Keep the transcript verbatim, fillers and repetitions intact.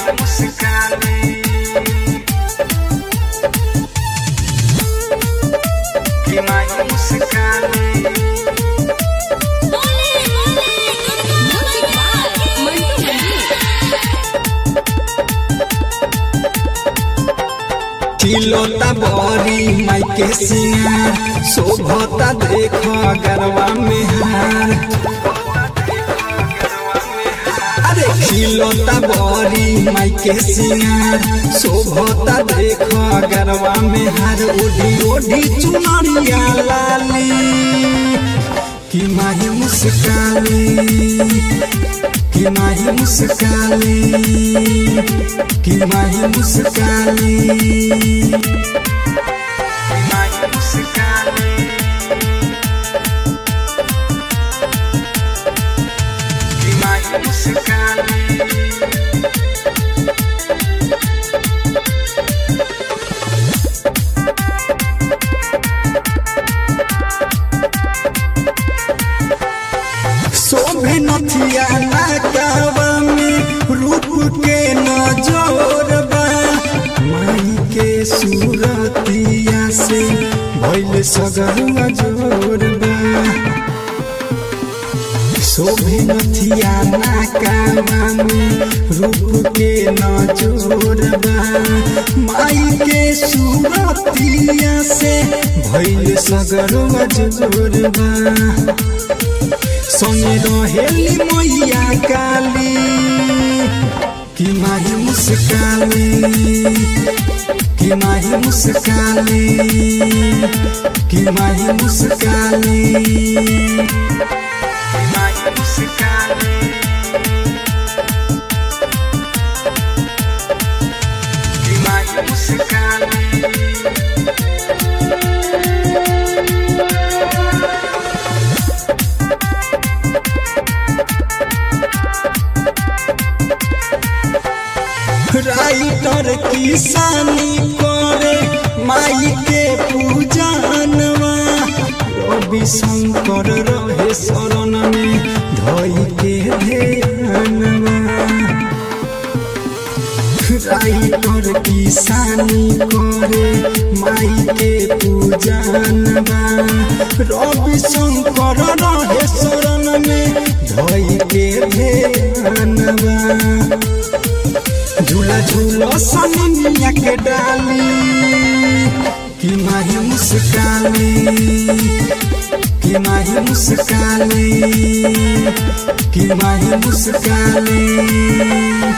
माही मुस्काने कि माही मुस्काने खिलौता बरी माई के सिंगार शोभता देखो गरबा में हार। अरे खिलौता बरी माई के सिंगार शोभता देखो गरबा में हार। ओढ़ी ओढ़ी चुनरिया लाली कि माही मुस्काने कि माही मुस्काने कि माही मुस्काने माही मुस्काने कि माही मुस्काने शोभे नथिया नाकावा में रूप के नजर बा। माई के सूरतिया से भइल सगर जोर बा। शोभे नथिया नाकावा में रूप के नजर बा। माई के सूरतिया से भइल सगर जोर बा। संगे रहेली मैया काली कि माही मुस्काने कि माही मुस्काने कि माही मुस्काने माही मुस्काने कि माही मुस्काने राइटर किसानी करे माई के पूजनवा। रवि शंकर रहे शरण में धई के ध्यानवा। राइटर किसानी करे माई के पूजनवा। रवि शंकर रहे शरण में धई के ध्यानवा। झूला झूलो सनिया के डाली कि माही मुस्काने कि माही मुस्काने कि माही मुस्काने।